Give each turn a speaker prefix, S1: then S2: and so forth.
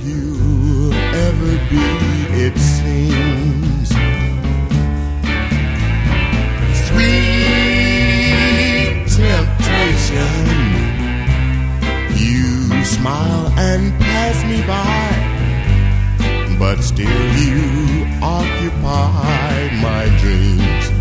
S1: you'll ever be, it seems. Sweet temptation, you smile and pass me by, but still you occupy my dreams.